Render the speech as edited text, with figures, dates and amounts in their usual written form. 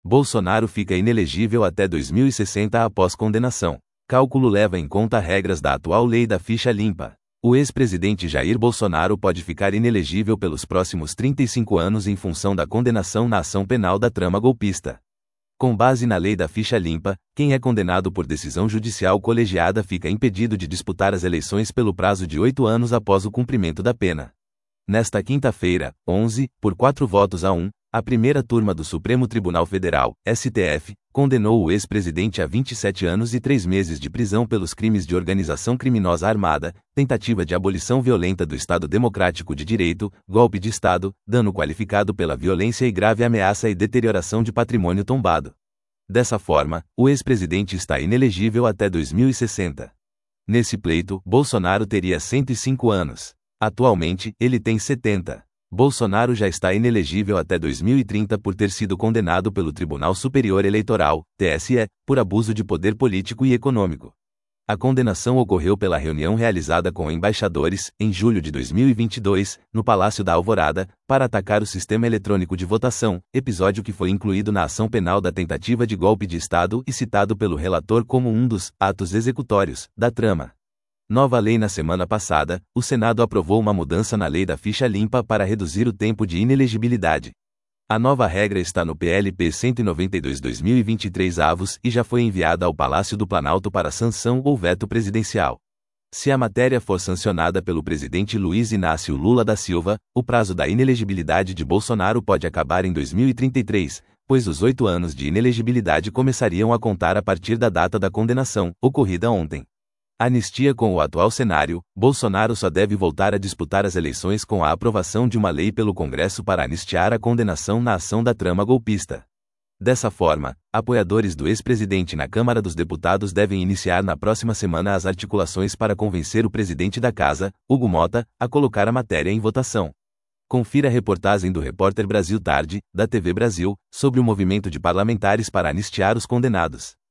Bolsonaro fica inelegível até 2060 após condenação. Cálculo leva em conta regras da atual lei da ficha limpa. O ex-presidente Jair Bolsonaro pode ficar inelegível pelos próximos 35 anos em função da condenação na ação penal da trama golpista. Com base na lei da ficha limpa, quem é condenado por decisão judicial colegiada fica impedido de disputar as eleições pelo prazo de 8 anos após o cumprimento da pena. Nesta quinta-feira, 11, por 4-1, a primeira turma do Supremo Tribunal Federal, STF, condenou o ex-presidente a 27 anos e 3 meses de prisão pelos crimes de organização criminosa armada, tentativa de abolição violenta do Estado Democrático de Direito, golpe de Estado, dano qualificado pela violência e grave ameaça e deterioração de patrimônio tombado. Dessa forma, o ex-presidente está inelegível até 2060. Nesse pleito, Bolsonaro teria 105 anos. Atualmente, ele tem 70. Bolsonaro já está inelegível até 2030 por ter sido condenado pelo Tribunal Superior Eleitoral, TSE, por abuso de poder político e econômico. A condenação ocorreu pela reunião realizada com embaixadores, em julho de 2022, no Palácio da Alvorada, para atacar o sistema eletrônico de votação, episódio que foi incluído na ação penal da tentativa de golpe de Estado e citado pelo relator como um dos atos executórios da trama. Nova lei. Na semana passada, o Senado aprovou uma mudança na lei da ficha limpa para reduzir o tempo de inelegibilidade. A nova regra está no PLP 192/2023 avos e já foi enviada ao Palácio do Planalto para sanção ou veto presidencial. Se a matéria for sancionada pelo presidente Luiz Inácio Lula da Silva, o prazo da inelegibilidade de Bolsonaro pode acabar em 2033, pois os 8 anos de inelegibilidade começariam a contar a partir da data da condenação, ocorrida ontem. Anistia. Com o atual cenário, Bolsonaro só deve voltar a disputar as eleições com a aprovação de uma lei pelo Congresso para anistiar a condenação na ação da trama golpista. Dessa forma, apoiadores do ex-presidente na Câmara dos Deputados devem iniciar na próxima semana as articulações para convencer o presidente da Casa, Hugo Mota, a colocar a matéria em votação. Confira a reportagem do repórter Brasil Tarde, da TV Brasil, sobre o movimento de parlamentares para anistiar os condenados.